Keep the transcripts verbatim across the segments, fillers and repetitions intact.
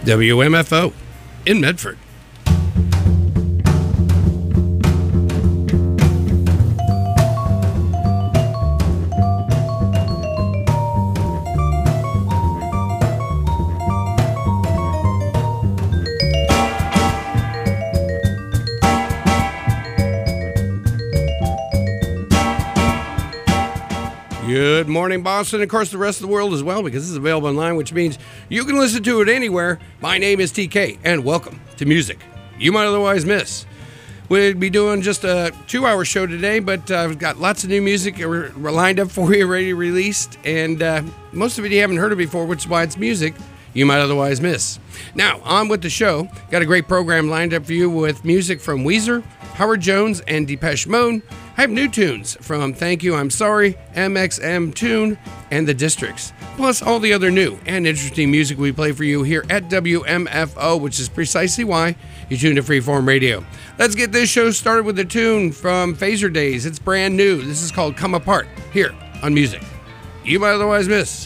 W M F O in Medford. Good morning, Boston, and of course the rest of the world as well, because this is available online, which means you can listen to it anywhere. My name is T K, and welcome to Music You Might Otherwise Miss. We'll be doing just a two-hour show today, but uh, I've got lots of new music lined up for you, ready released, and uh, most of it you haven't heard of before, which is why it's music you might otherwise miss. Now, on with the show. Got a great program lined up for you with music from Weezer, Howard Jones, and Depeche Mode. I have new tunes from Thank You, I'm Sorry, M X M Tune, and The Districts, plus all the other new and interesting music we play for you here at W M F O, which is precisely why you tune to Freeform Radio. Let's get this show started with a tune from Phaser Days. It's brand new. This is called Come Apart, here on Music You Might Otherwise Miss.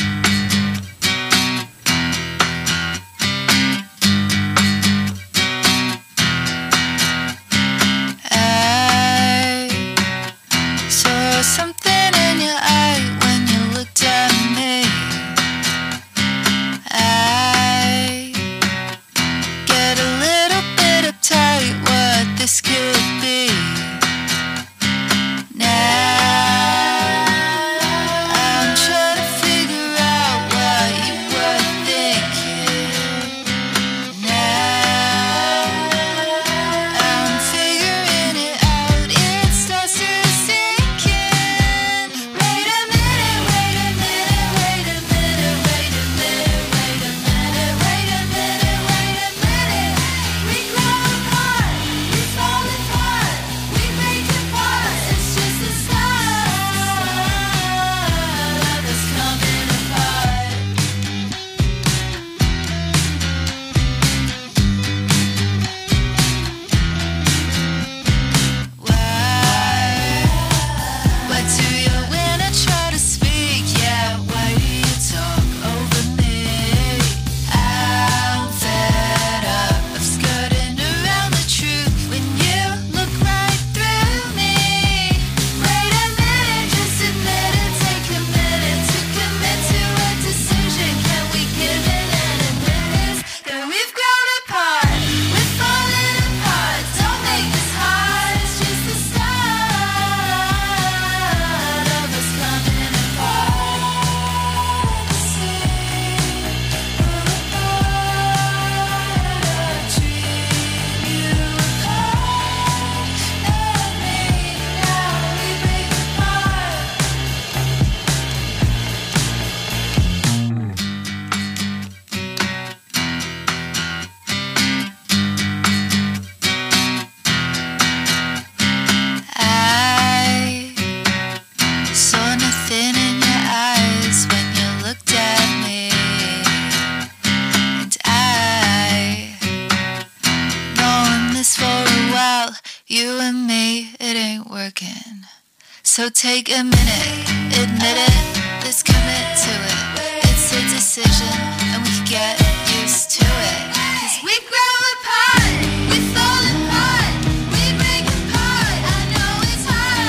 So take a minute, admit it, let's commit to it. It's a decision, and we can get used to it. 'Cause we grow apart, we fall apart, we break apart. I know it's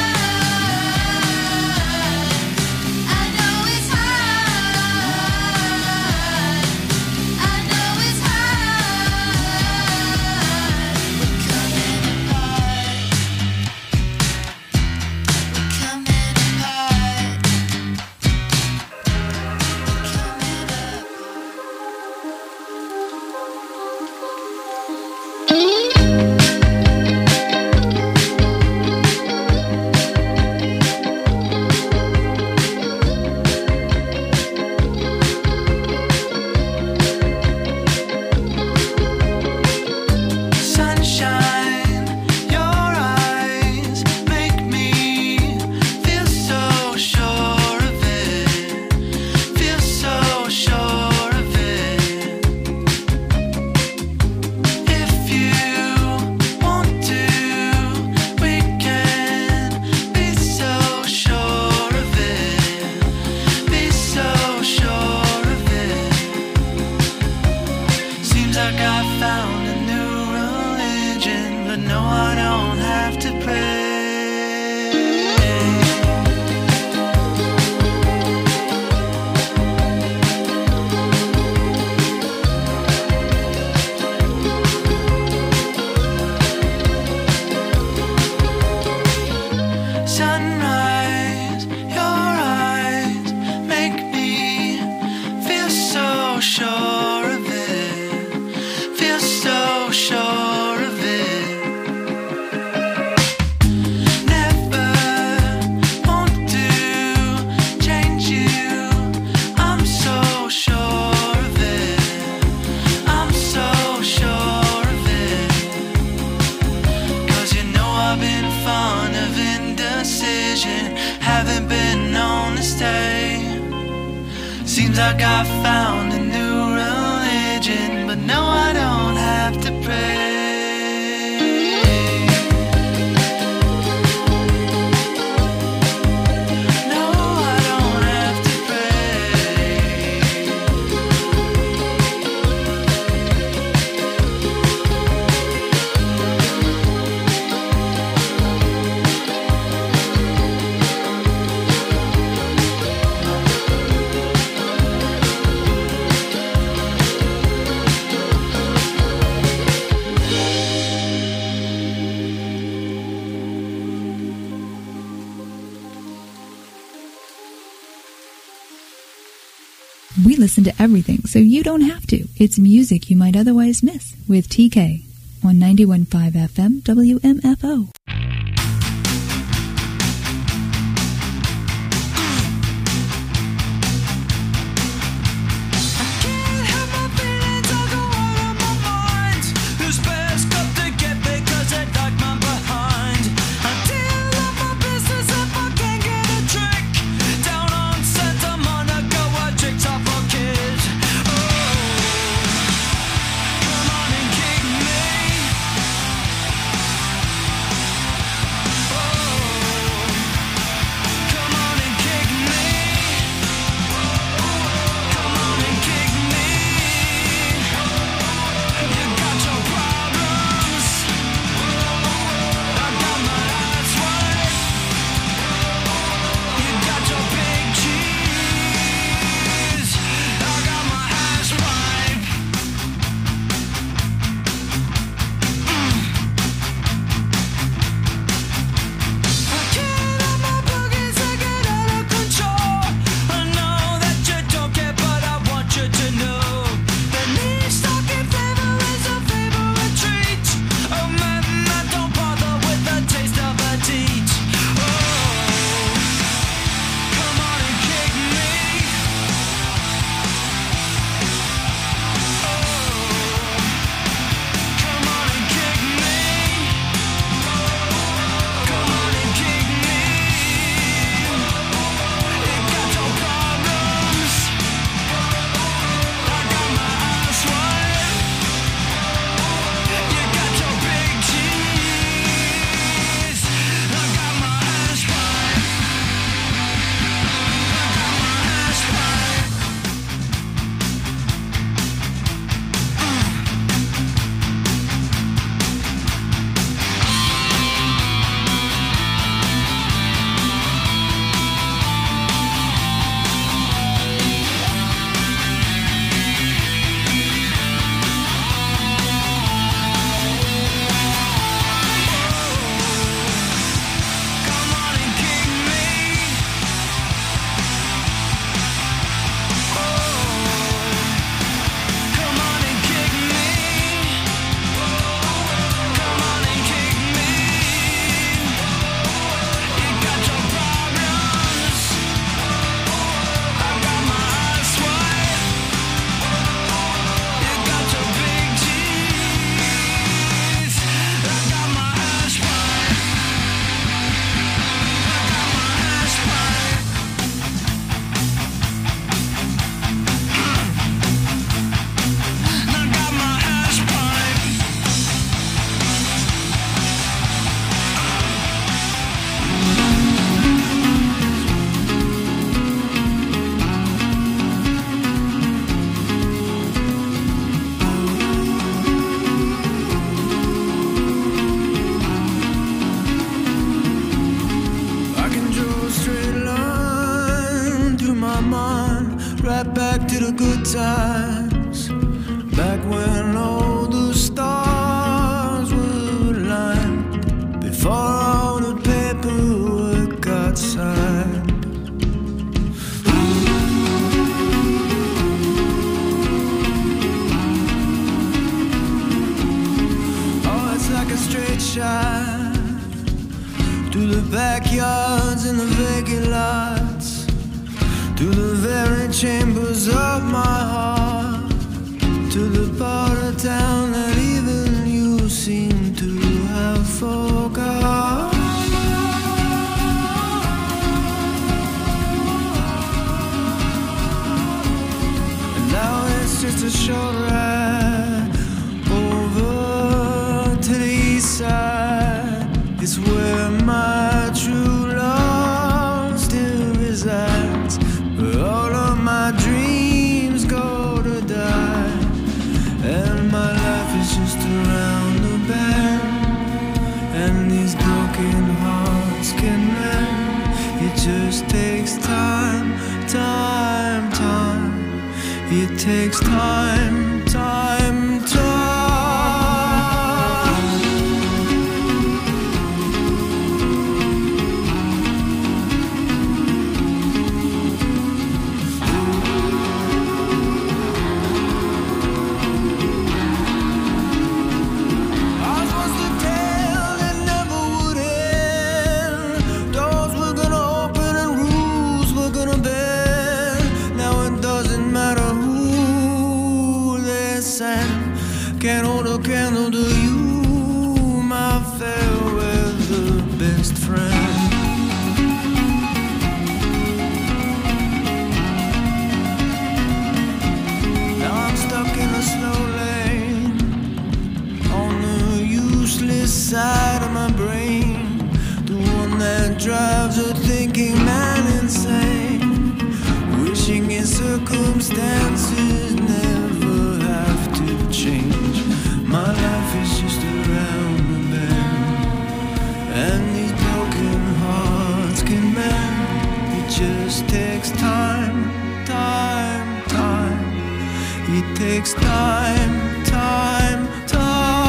hard, I know it's hard, I know it's hard. We're coming apart, we're coming apart, we're coming apart. seems like I found a new religion, but no, I don't have to pray. We listen to everything, so you don't have to. It's music you might otherwise miss with T K on ninety-one point five F M W M F O. right back to the good times, back when all the stars were aligned, before all the paperwork got signed. Oh, it's like a straight shot through the backyards and the vacant lots, to the very chambers of my heart, to the part of town that even you seem to have forgot. It's where my true love still resides, where all of my dreams go to die. And my life is just around the bend, and these broken hearts can mend. It just takes time, time, time. It takes time, time, time. Can't hold a candle to you, my fair weather best friend. Now I'm stuck in a slow lane, on the useless side of my brain, the one that drives a thinking man insane, wishing his circumstances never have to change. My life is just around the bend, and these broken hearts can mend. It just takes time, time, time. It takes time, time, time.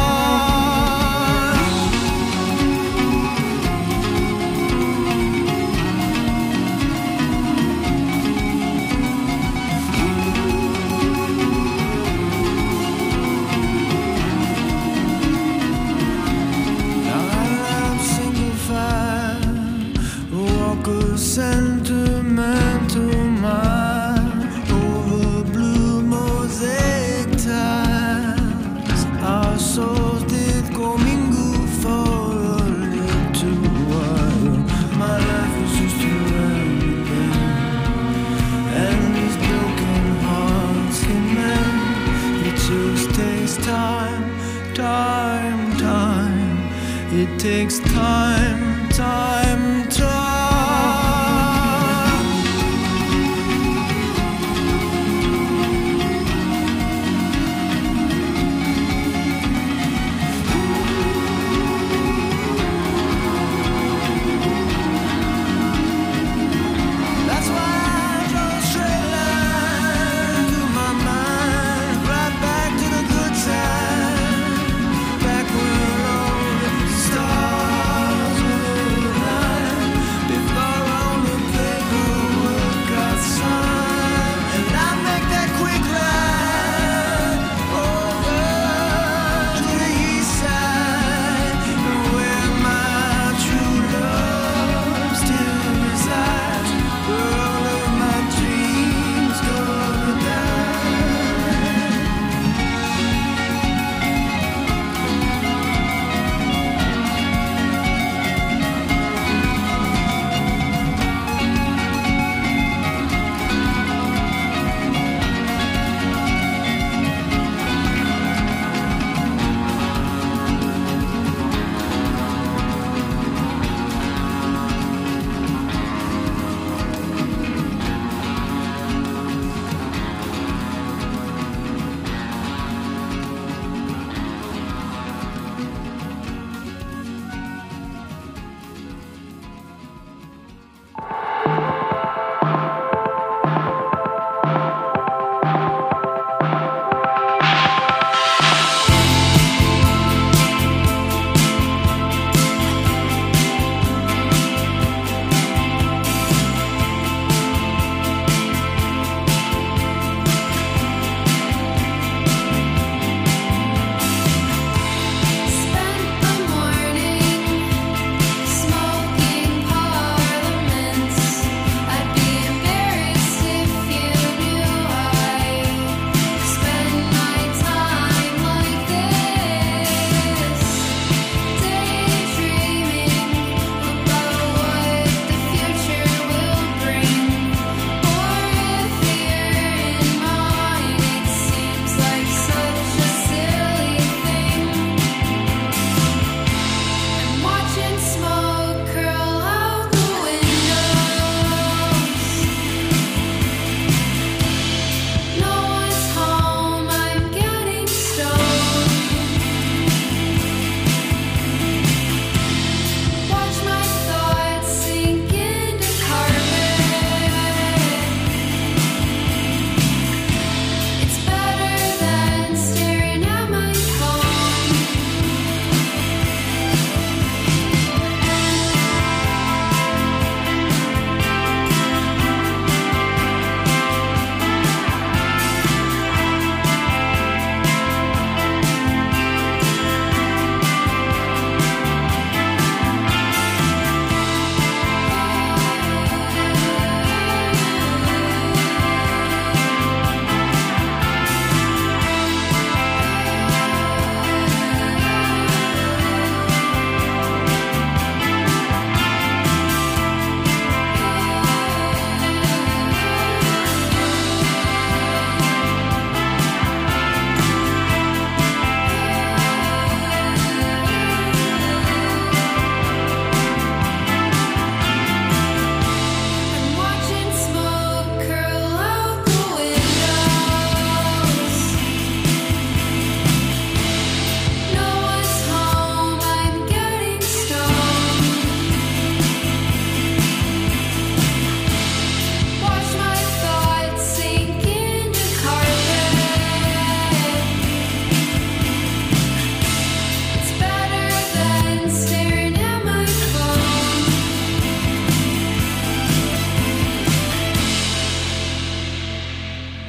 Sentimental mind over blue mosaic tiles. Our souls did go mingle for a little while. My life is just around the bend, and these broken hearts can mend. It just takes time, time, time. It takes time, time, time.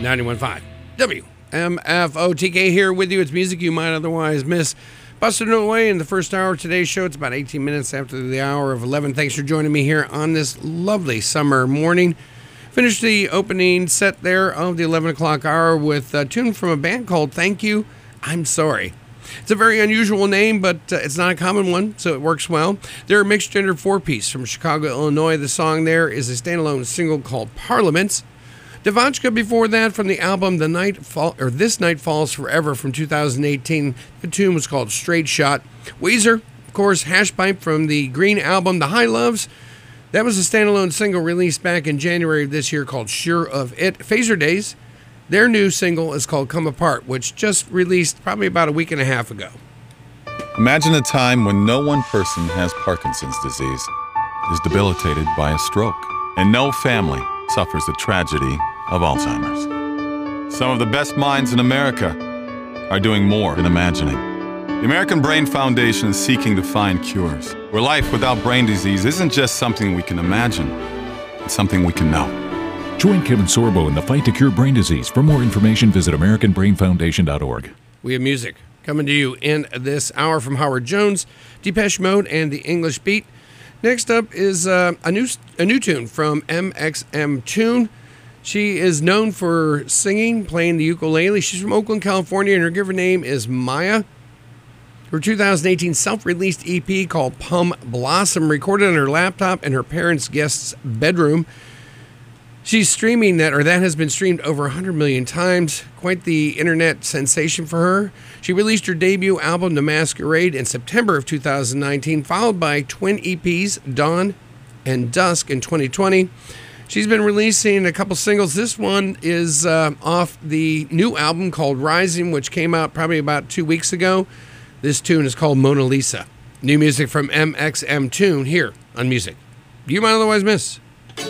ninety-one point five W M F O. T K here with you. It's music you might otherwise miss. Busted away in the first hour of today's show. It's about eighteen minutes after the hour of eleven. Thanks for joining me here on this lovely summer morning. Finished the opening set there of the eleven o'clock hour with a tune from a band called Thank You, I'm Sorry. It's a very unusual name, but uh, it's not a common one, so it works well. They're a mixed-gender four-piece from Chicago, Illinois. The song there is a standalone single called Parliaments. Devotchka before that from the album The Night Fall, or This Night Falls Forever from two thousand eighteen. The tune was called Straight Shot. Weezer, of course, Hashpipe from the Green album The High Loves. That was a standalone single released back in January of this year called Sure of It. Phaser Days, their new single is called Come Apart, which just released probably about a week and a half ago. Imagine a time when no one person has Parkinson's disease, is debilitated by a stroke, and no family suffers the tragedy of Alzheimer's. Some of the best minds in America are doing more than imagining. The American Brain Foundation is seeking to find cures, where life without brain disease isn't just something we can imagine, it's something we can know. Join Kevin Sorbo in the fight to cure brain disease. For more information, visit American Brain Foundation dot org. We have music coming to you in this hour from Howard Jones, Depeche Mode, and the English Beat. Next up is uh, a new a new tune from M X M Tune. She is known for singing, playing the ukulele. She's from Oakland, California, and her given name is Maya. Her two thousand eighteen self-released E P called Plum Blossom, recorded on her laptop in her parents' guest's bedroom. She's streaming that, or that has been streamed over one hundred million times. Quite the internet sensation for her. She released her debut album, The Masquerade, in September of two thousand nineteen, followed by twin E Ps, Dawn and Dusk, in twenty twenty. She's been releasing a couple singles. This one is uh, off the new album called Rising, which came out probably about two weeks ago. This tune is called Mona Lisa. New music from M X M Tune here on Music You Might Otherwise Miss.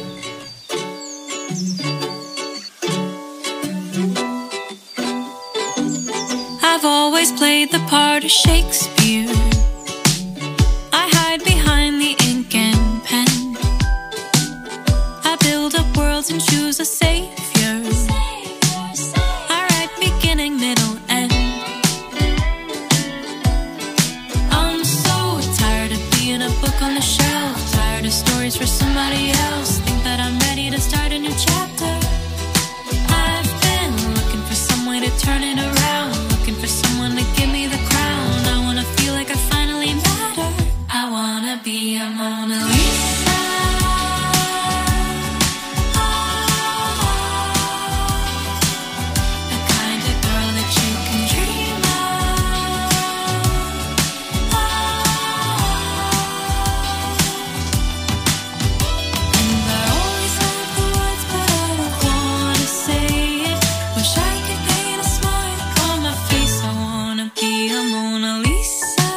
I've always played the part of Shakespeare. I hide behind the ink and pen. I build up worlds and choose a savior. I write beginning, middle, end. I'm so tired of being a book on the shelf, tired of stories for somebody else. Think that I'm ready to start a new chapter. I've been looking for some way to turn it around, for someone to give me the crown. I wanna feel like I finally matter. I wanna be a Mona Lisa. The kind of girl that you can dream of. And I always have the words, but I don't wanna say it. Wish I could paint a smile on my face. I wanna be a Mona Lisa.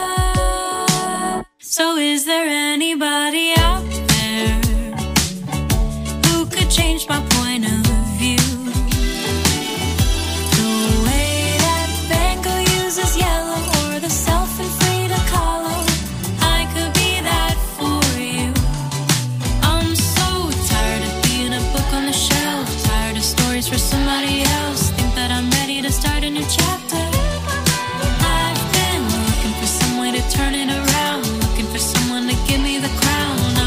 So is there anybody out there who could change my point of view? The way that Van Gogh uses yellow, or the self in Frida Kahlo, I could be that for you. I'm so tired of being a book on the shelf, tired of stories for somebody else. Think that I'm ready to start a new chapter. I've been looking for some way to turn it around, looking for someone to give me the crown.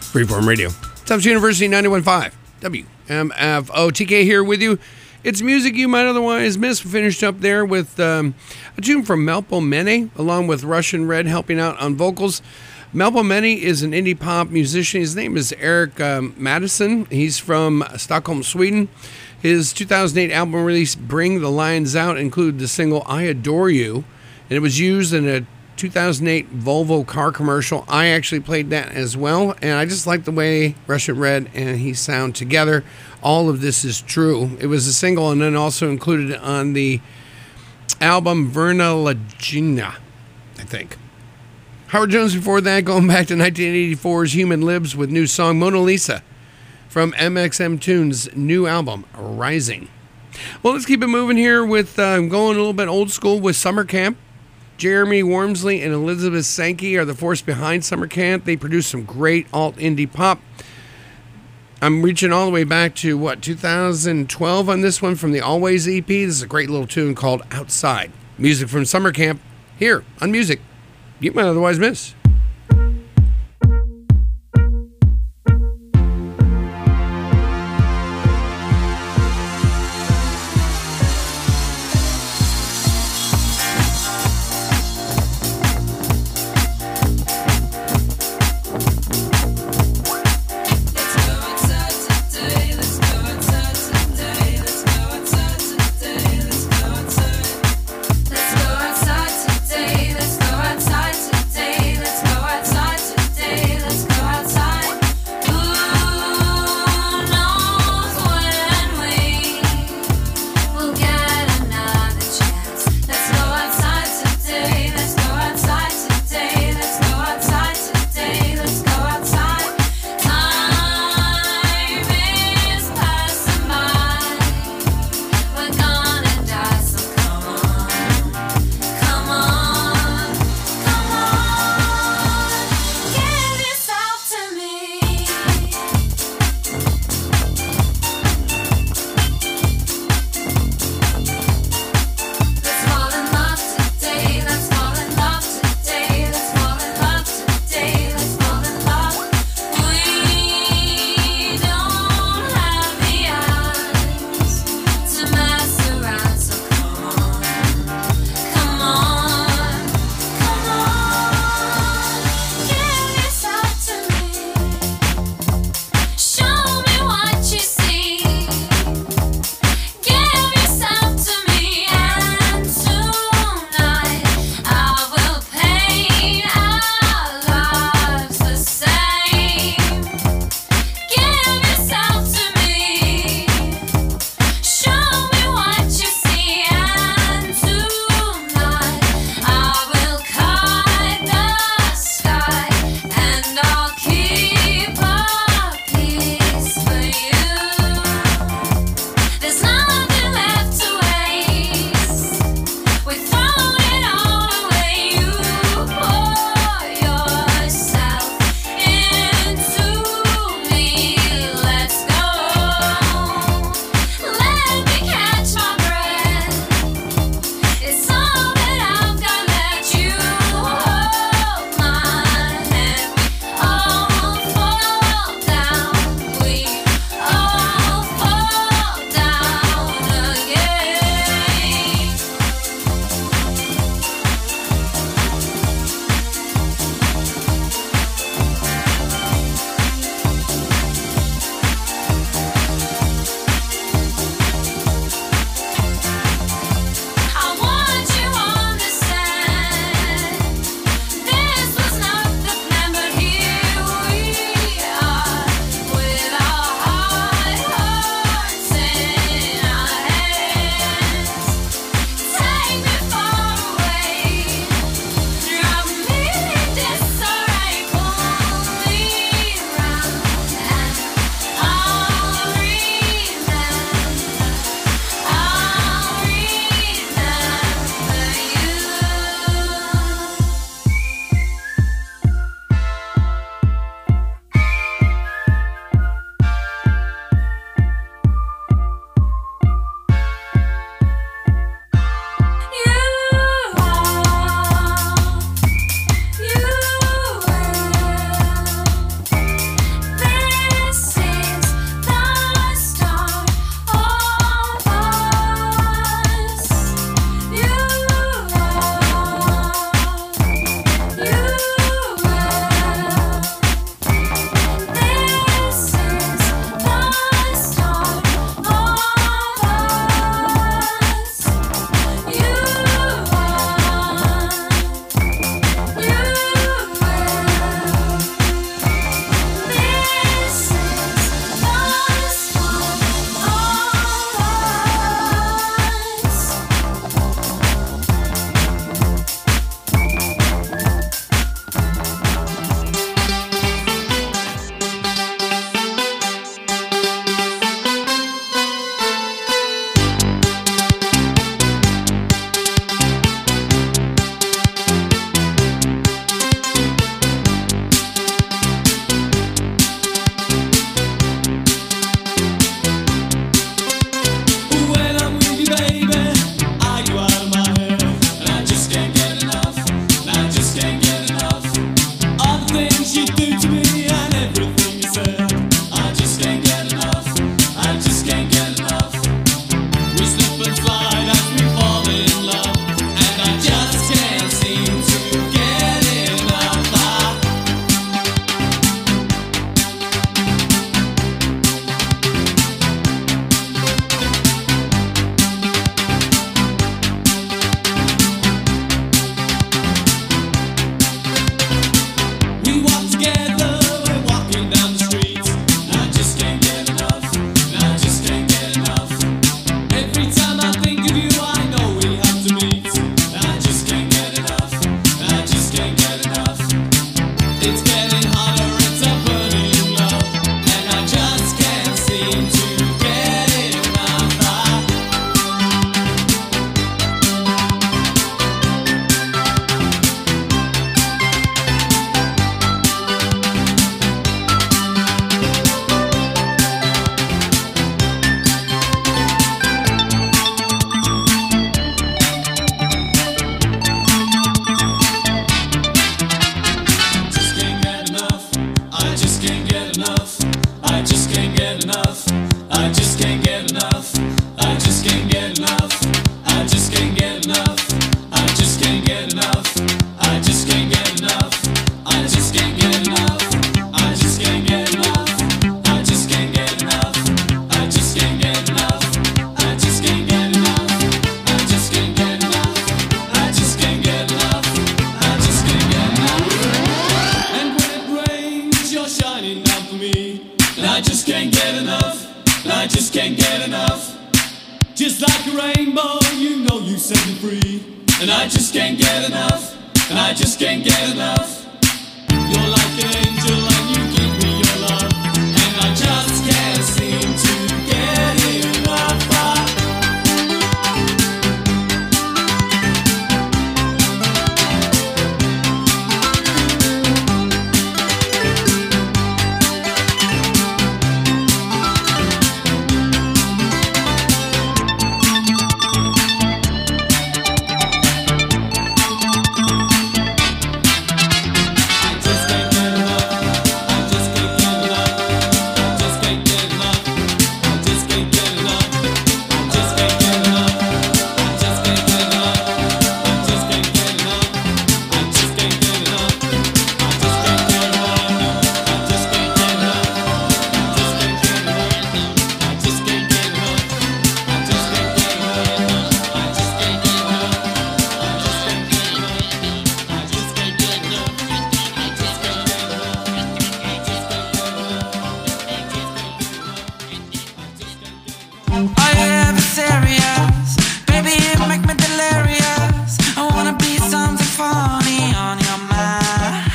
Freeform Radio. Tufts University ninety-one point five W M F O. T K here with you. It's music you might otherwise miss. We finished up there with um, a tune from Melpo Mene, along with Russian Red helping out on vocals. Melpo Mene is an indie pop musician. His name is Eric um, Madison. He's from Stockholm, Sweden. His two thousand eight album release, Bring the Lions Out, included the single I Adore You, and it was used in a two thousand eight Volvo car commercial. I actually played that as well, and I just like the way Russian Red and he sound together. All of this is true. It was a single and then also included on the album Verna Lagina, I think. Howard Jones before that, going back to nineteen eighty-four's Human Libs with new song Mona Lisa from M X M Tunes' new album, Rising. Well, let's keep it moving here with uh, going a little bit old school with Summer Camp. Jeremy Wormsley and Elizabeth Sankey are the force behind Summer Camp. They produce some great alt indie pop. I'm reaching all the way back to, what, two thousand twelve on this one from the Always E P. This is a great little tune called Outside. Music from Summer Camp here on Music You Might Otherwise Miss. Let's go outside today. Let's go outside today. Let's can't get enough. I just can't get enough. I just can't get enough. I just can't get enough. I just can't get enough. I just can't get enough. I just can't get enough. I just can't get enough. I just can't get enough. I just can't get enough. And when it rains, you're shining down for me. And I just can't get enough. And I just can't get enough. Just like a rainbow, you know you set me free. And I just can't get enough. And I just can't get enough. You're like an angel and you give me your love. And I just can't seem to get enough. Are you ever serious? Baby, you make me delirious. I wanna be something funny on your mind.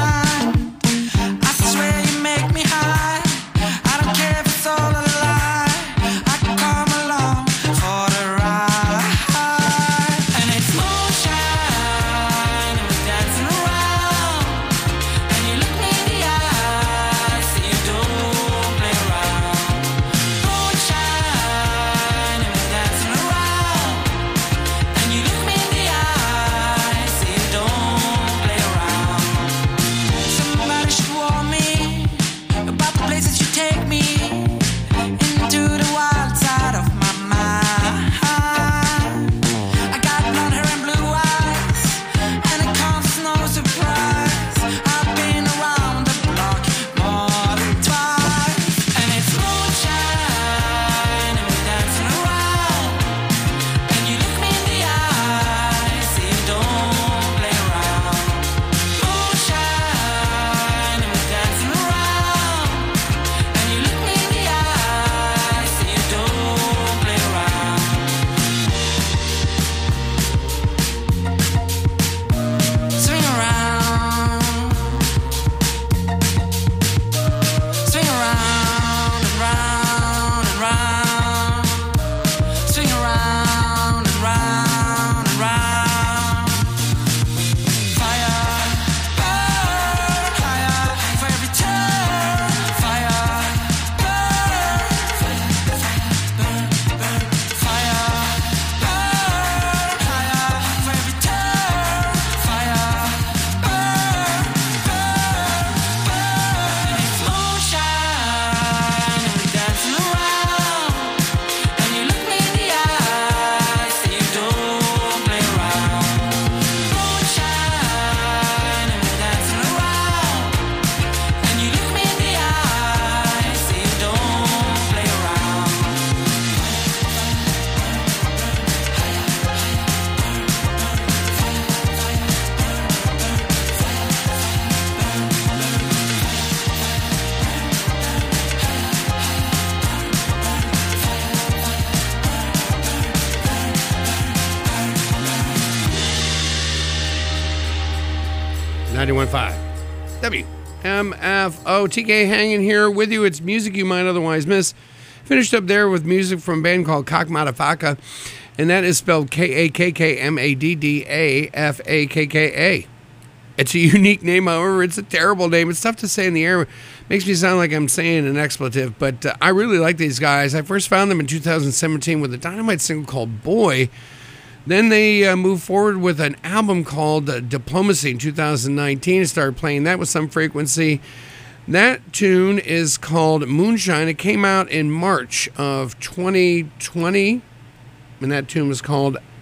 I swear you make me high. I don't care if it's all a lie. I can come along for the ride. And it's moonshine, and we're dancing around. And you look me in the eye, see you don't play around. Moonshine, and we're dancing around. And you look me in the eye, see you don't play around. Somebody should warn me about the places you take me, into the wild side of my mind. I got blonde hair and blue eyes, and it comes as no surprise. I've been around the block more than twice. And it's moonshine, and we're dancing around. And you look me in the eye, see you don't play around. Moonshine, and we're dancing around. And you look me in the eye, see you don't play around. Swing around, swing around and round and round, swing around and round and round. Fire, burn higher for every turn. Fire, burn, fire, burn, burn. Fire, burn higher for every turn. Fire, burn, burn, burn. It's moonshine, and we're dancing around. And you look me in the eye, see you don't play around. Moonshine, and we're dancing around. And you look me in the eye, see you don't play around. ninety-one point five W M F O. T K hanging here with you. It's music you might otherwise miss. Finished up there with music from a band called Kak Madafaka, and that is spelled K A K K M A D D A F A K K A. It's a unique name, however. It's a terrible name. It's tough to say in the air. Makes me sound like I'm saying an expletive, but uh, I really like these guys. I first found them in two thousand seventeen with a Dynamite single called Boy. Then they uh, moved forward with an album called uh, Diplomacy in two thousand nineteen and started playing that with some frequency. That tune is called Moonshine. It came out in March of twenty twenty, and that tune was called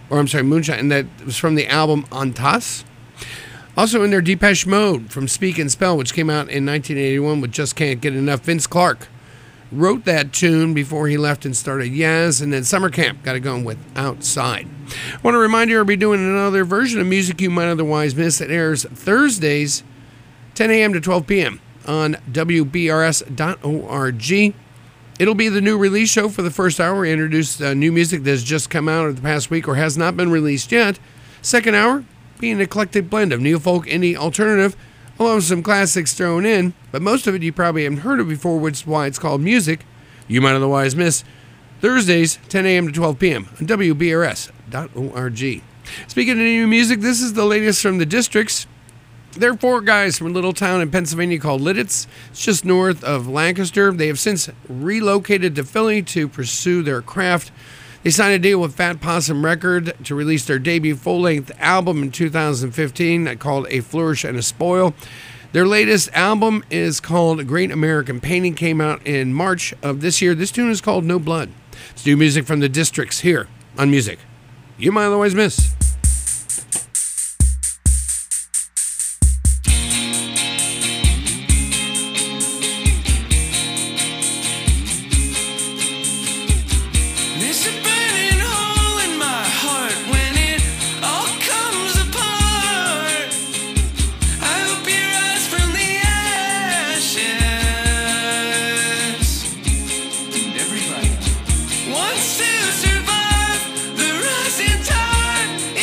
or I'm sorry, Moonshine, and that was from the album Antas. Also in there, Depeche Mode from Speak and Spell, which came out in nineteen eighty-one with Just Can't Get Enough. Vince Clarke wrote that tune before he left and started Yaz, and then Summer Camp got it going with Outside. I want to remind you, I'll be doing another version of Music You Might Otherwise Miss. It airs Thursdays, ten a.m. to twelve p.m. on W B R S dot org. It'll be the new release show for the first hour. We introduce uh, new music that has just come out over the past week or has not been released yet. Second hour, being an eclectic blend of neo-folk, indie, alternative, along with some classics thrown in, but most of it you probably haven't heard of before, which is why it's called Music You Might Otherwise Miss. Thursdays, ten a.m. to twelve p.m. on W B R S dot org. Speaking of new music, this is the latest from the Districts. They're four guys from a little town in Pennsylvania called Lidditz. It's just north of Lancaster. They have since relocated to Philly to pursue their craft. They signed a deal with Fat Possum Record to release their debut full-length album in two thousand fifteen called A Flourish and a Spoil. Their latest album is called Great American Painting, came out in March of this year. This tune is called No Blood. It's new music from the Districts here on Music You Might Otherwise Miss. There's a burning hole in my heart when it all comes apart. I hope you rise from the ashes. And everybody wants to survive the rising tide.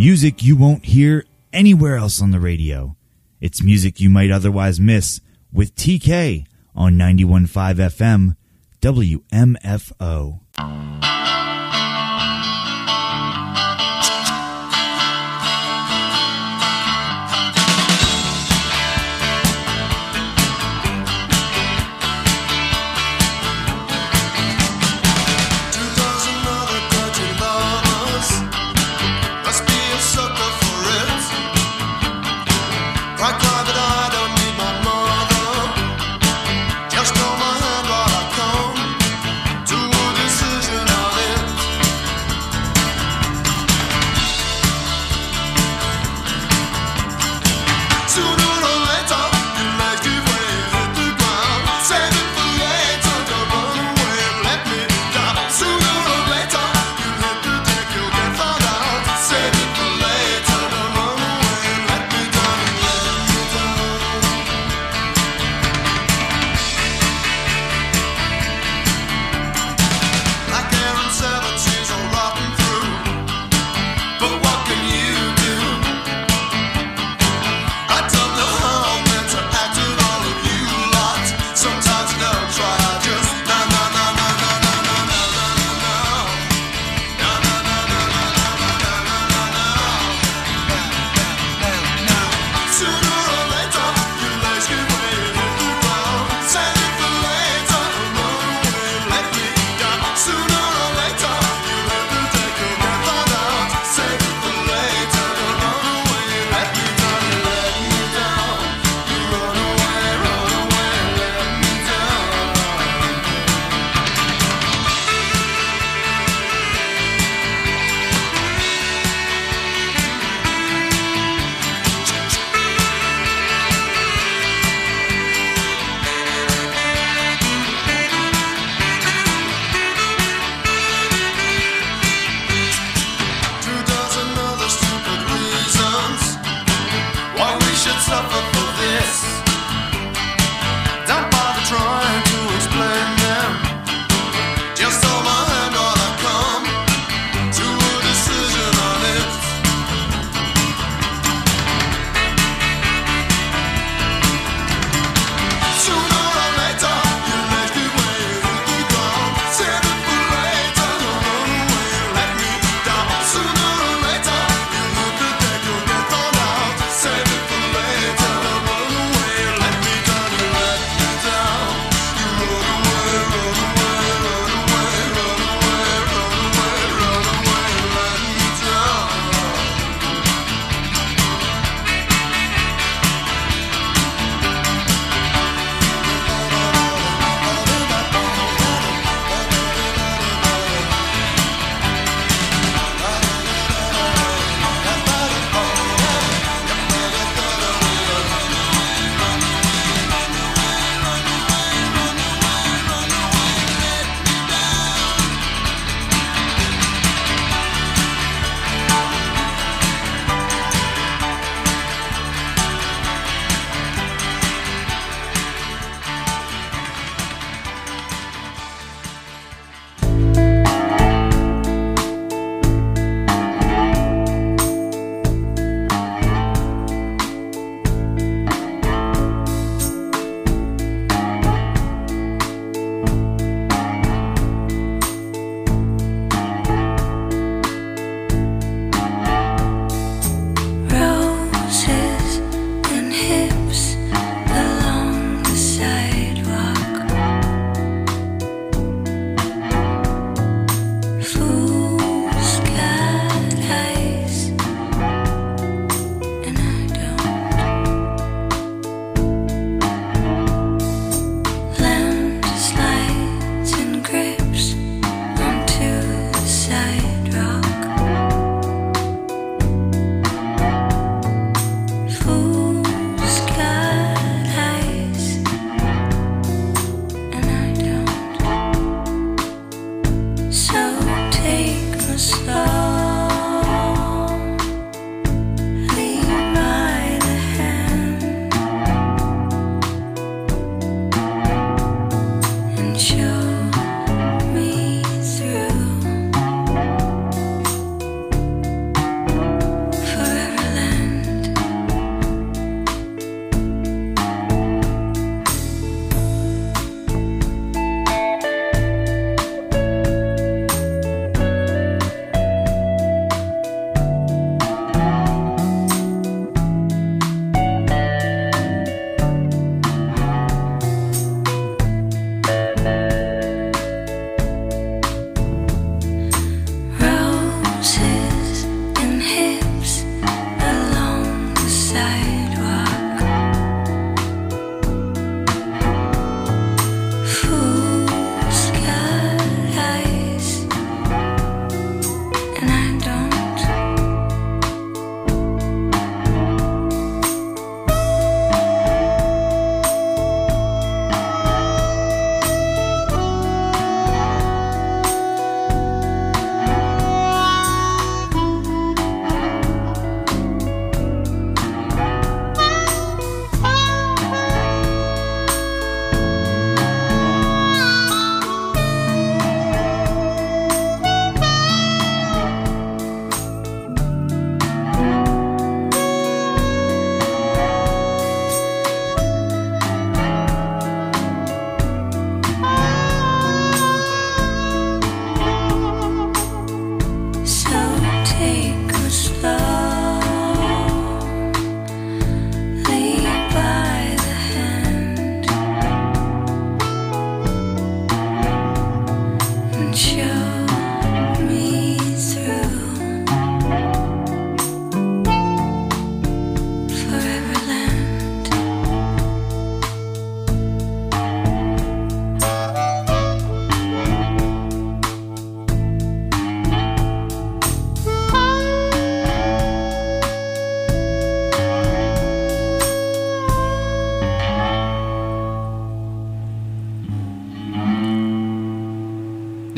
music you won't hear anywhere else on the radio. It's music you might otherwise miss with T K on ninety-one point five F M W M F O. Just hold my hand while I come to a decision.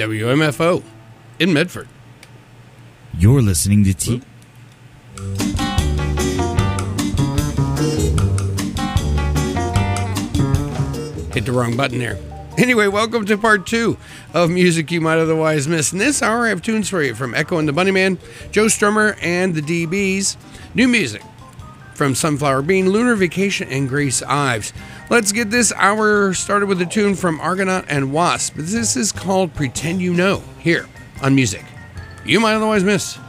W M F O in Medford. You're listening to T. Hit the wrong button there. Anyway, welcome to part two of Music You Might Otherwise Miss. In this hour, I have tunes for you from Echo and the Bunnyman, Joe Strummer and the D Bs. New music from Sunflower Bean, Lunar Vacation, and Grace Ives. Let's get this hour started with a tune from Argonaut and Wasp. This is called Pretend You Know, here on Music You Might Otherwise Miss.